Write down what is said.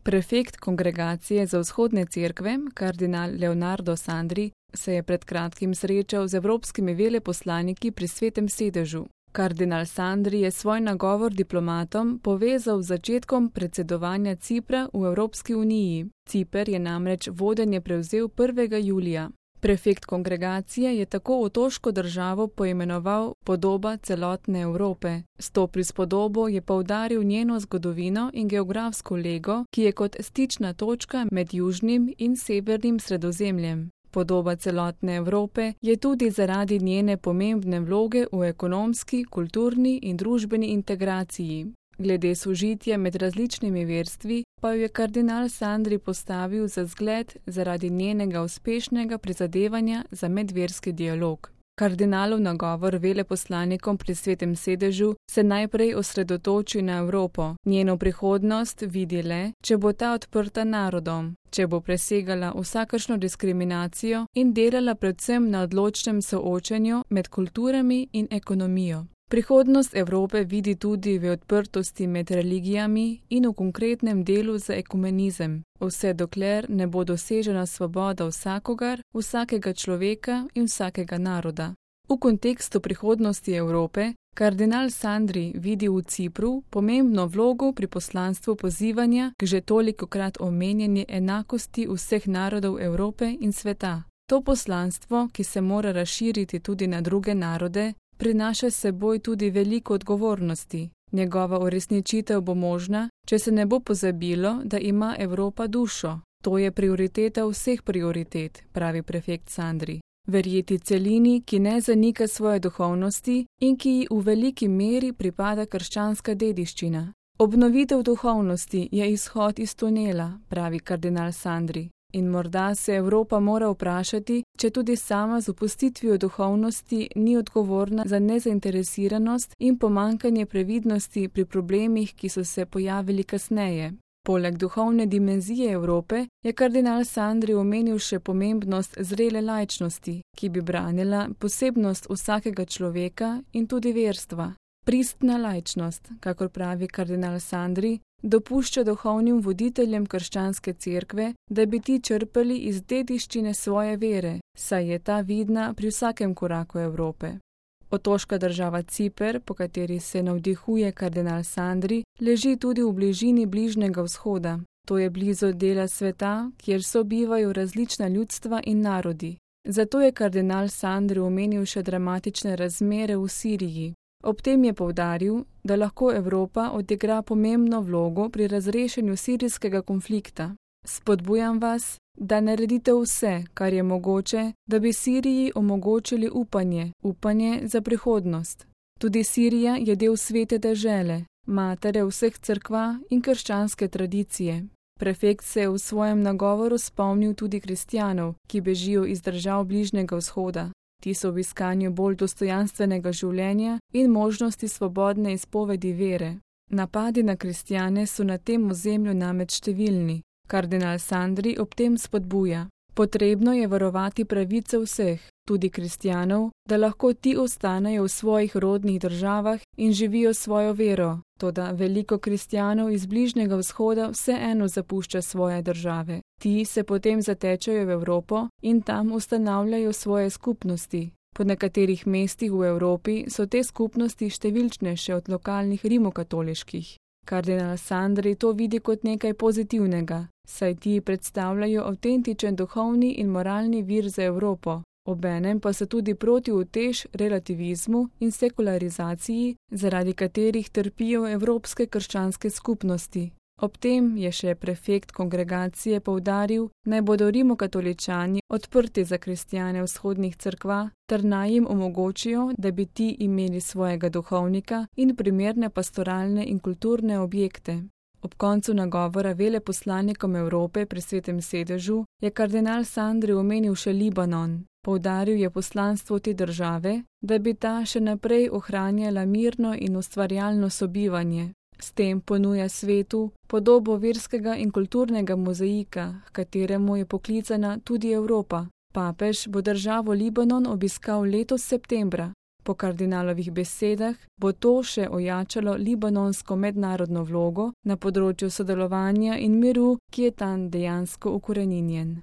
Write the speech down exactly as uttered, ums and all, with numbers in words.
Prefekt Kongregacije za vzhodne cerkve, kardinal Leonardo Sandri, se je pred kratkim srečal z evropskimi veleposlaniki pri Svetem sedežu. Kardinal Sandri je svoj nagovor diplomatom povezal z začetkom predsedovanja Cipra v Evropski uniji. Ciper je namreč vodenje prevzel prvega julija. Prefekt kongregacije je tako otoško državo poimenoval podoba celotne Evrope. S to prispodobo je poudaril njeno zgodovino in geografsko lego, ki je kot stična točka med južnim in severnim Sredozemljem. Podoba celotne Evrope je tudi zaradi njene pomembne vloge v ekonomski, kulturni in družbeni integraciji. Glede sožitja med različnimi verstvi pa jo je kardinal Sandri postavil za zgled zaradi njenega uspešnega prizadevanja za medverski dialog. Kardinalov nagovor veleposlanikom pri Svetem sedežu se najprej osredotoči na Evropo. Njeno prihodnost vidi le, če bo ta odprta narodom, če bo presegala vsakršno diskriminacijo in delala predvsem na odločnem soočenju med kulturami in ekonomijo. Prihodnost Evrope vidi tudi v odprtosti med religijami in v konkretnem delu za ekumenizem, vse dokler ne bo dosežena svoboda vsakogar, vsakega človeka in vsakega naroda. V kontekstu prihodnosti Evrope kardinal Sandri vidi v Cipru pomembno vlogo pri poslanstvu pozivanja k že tolikokrat omenjeni enakosti vseh narodov Evrope in sveta. To poslanstvo, ki se mora razširiti tudi na druge narode, prinaša s seboj tudi veliko odgovornosti. Njegova uresničitev bo možna, če se ne bo pozabilo, da ima Evropa dušo. To je prioriteta vseh prioritet, pravi prefekt Sandri. Verjeti celini, ki ne zanika svoje duhovnosti in ki ji v veliki meri pripada krščanska dediščina. Obnovitev duhovnosti je izhod iz tunela, pravi kardinal Sandri. In morda se Evropa mora vprašati, če tudi sama z opustitvijo duhovnosti ni odgovorna za nezainteresiranost in pomankanje previdnosti pri problemih, ki so se pojavili kasneje. Poleg duhovne dimenzije Evrope je kardinal Sandri omenil še pomembnost zrele laičnosti, ki bi branila posebnost vsakega človeka in tudi verstva. Pristna laičnost, kakor pravi kardinal Sandri, dopušča duhovnim voditeljem krščanske cerkve, da bi ti črpali iz dediščine svoje vere, saj je ta vidna pri vsakem koraku Evrope. Otoška država Ciper, po kateri se navdihuje kardinal Sandri, leži tudi v bližini Bližnjega vzhoda. To je blizu dela sveta, kjer sobivajo različna ljudstva in narodi. Zato je kardinal Sandri omenil še dramatične razmere v Siriji. Ob tem je poudaril, da lahko Evropa odigra pomembno vlogo pri razrešenju sirijskega konflikta. Spodbujam vas, da naredite vse, kar je mogoče, da bi Siriji omogočili upanje, upanje za prihodnost. Tudi Sirija je del svete dežele, matere vseh cerkva in krščanske tradicije. Prefekt se je v svojem nagovoru spomnil tudi kristjanov, ki bežijo iz držav Bližnjega vzhoda. Ti so v iskanju bolj dostojanstvenega življenja in možnosti svobodne izpovedi vere. Napadi na kristjane so na tem ozemlju namreč številni. Kardinal Sandri ob tem spodbuja. Potrebno je varovati pravice vseh, tudi kristjanov, da lahko ti ostanejo v svojih rodnih državah in živijo svojo vero. Toda veliko kristjanov iz Bližnjega vzhoda vseeno zapušča svoje države. Ti se potem zatečajo v Evropo in tam ustanavljajo svoje skupnosti. Po nekaterih mestih v Evropi so te skupnosti številčnejše od lokalnih rimokatoliških. Kardinal Sandri to vidi kot nekaj pozitivnega, saj ti predstavljajo avtentičen duhovni in moralni vir za Evropo. Obenem pa so tudi proti utež relativizmu in sekularizaciji, zaradi katerih trpijo evropske krščanske skupnosti. Ob tem je še prefekt kongregacije poudaril, naj bodo rimokatoličani odprti za kristjane vzhodnih cerkva, ter naj jim omogočijo, da bi ti imeli svojega duhovnika in primerne pastoralne in kulturne objekte. Ob koncu nagovora veleposlanikom Evrope pri Svetem sedežu je kardinal Sandri omenil še Libanon. Poudaril je poslanstvo te države, da bi ta še naprej ohranjala mirno in ustvarjalno sobivanje. S tem ponuja svetu podobo verskega in kulturnega mozaika, h kateremu je poklicana tudi Evropa. Papež bo državo Libanon obiskal letos septembra. Po kardinalovih besedah bo to še ojačalo libanonsko mednarodno vlogo na področju sodelovanja in miru, ki je tam dejansko ukoreninjen.